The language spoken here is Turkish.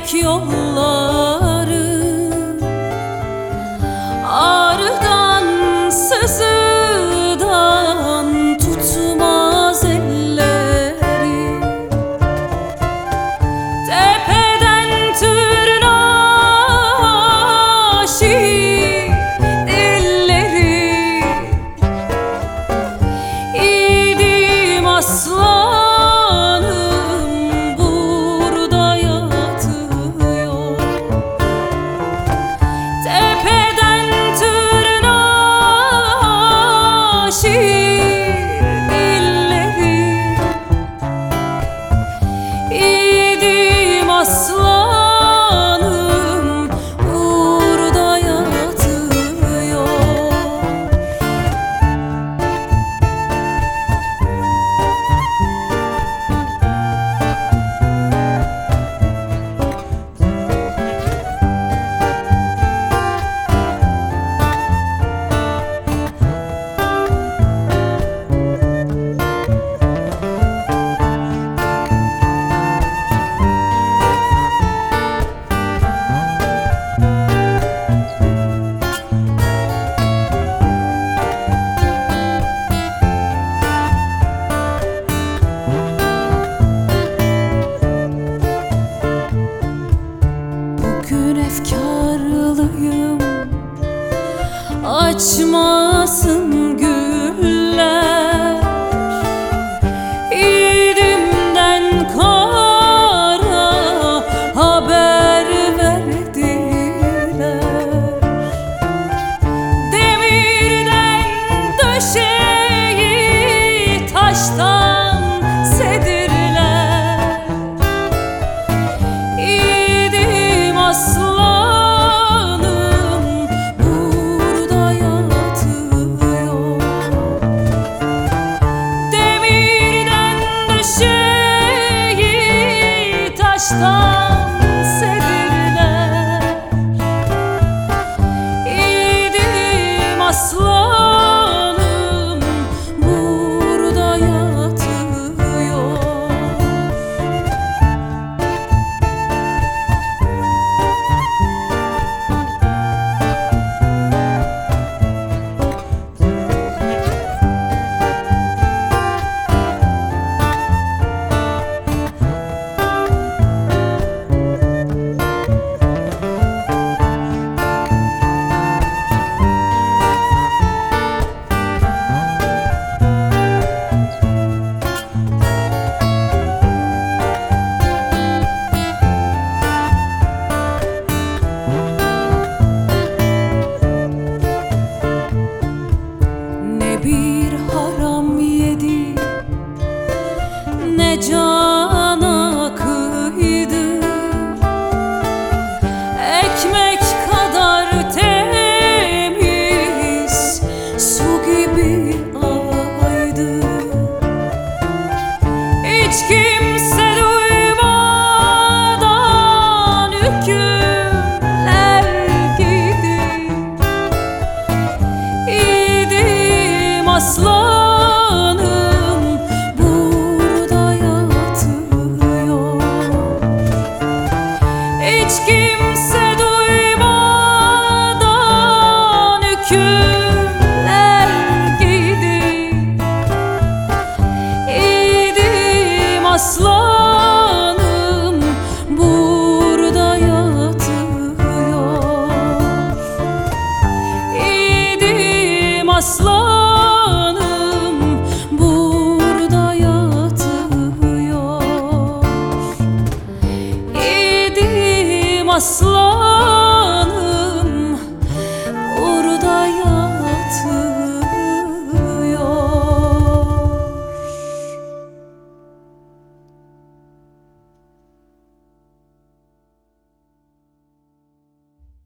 gitmek yolları, ağrıdan sızıdan tutmaz elleri. Tepeden tırnağa şiir dilleri, idim aslanım burada yatıyor. Tepeden tırnağa şiir dilleri, idim aslanım burada yatıyor. Bugün efkarlıyım, açmasın güller. İdimden kara haber verdiler. Demirden döşeyi taştan sedirler. İdim aslanım burada yatıyor. Demirden döşeyi taştan sedirler. İdim aslanım burada yatıyor. Ne bir haram yedi, ne cana kıydı. Ekmek kadar temiz, su gibi aydı. Hiç kimse duymadan hükümler gidi. İdim aslanım burada yatıyor. Hiç kimse duymadan hükümler gidi. İdim aslanım burada yatıyor. İdim aslanım burada yatıyor. İdim aslanım